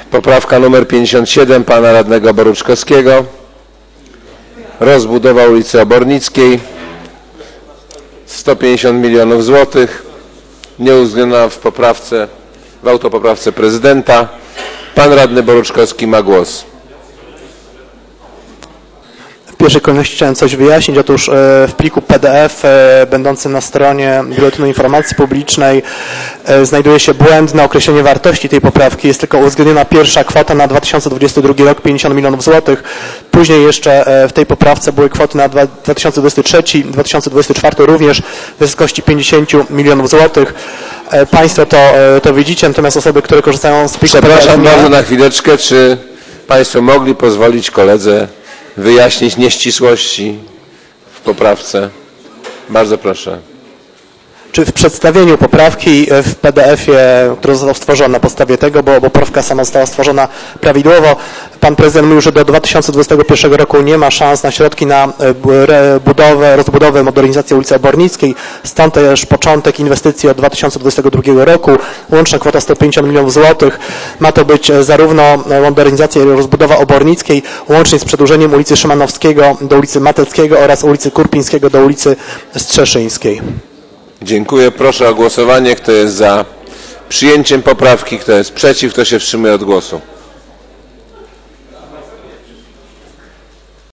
Poprawka numer 57 pana radnego Boruczkowskiego. Rozbudowa ulicy Obornickiej. 150 milionów złotych. Nieuwzględniona w autopoprawce prezydenta. Pan radny Boruczkowski ma głos. W pierwszej kolejności chciałem coś wyjaśnić. Otóż w pliku PDF będącym na stronie Biuletynu Informacji Publicznej znajduje się błędne określenie wartości tej poprawki. Jest tylko uwzględniona pierwsza kwota na 2022 rok 50 milionów złotych. Później jeszcze w tej poprawce były kwoty na 2023 i 2024 również w wysokości 50 milionów złotych. Państwo to widzicie, natomiast osoby, które korzystają z pliku PDF... Przepraszam bardzo na chwileczkę, czy Państwo mogli pozwolić koledze wyjaśnić nieścisłości w poprawce? Bardzo proszę. Czy w przedstawieniu poprawki w PDF-ie, który został stworzony na podstawie tego, bo poprawka sama została stworzona prawidłowo, pan prezydent mówił, że do 2021 roku nie ma szans na środki na rozbudowę, modernizację ulicy Obornickiej, stąd też początek inwestycji od 2022 roku, łączna kwota 150 milionów złotych. Ma to być zarówno modernizacja i rozbudowa Obornickiej, łącznie z przedłużeniem ulicy Szymanowskiego do ulicy Mateckiego oraz ulicy Kurpińskiego do ulicy Strzeszyńskiej. Dziękuję. Proszę o głosowanie. Kto jest za przyjęciem poprawki? Kto jest przeciw? Kto się wstrzymuje od głosu?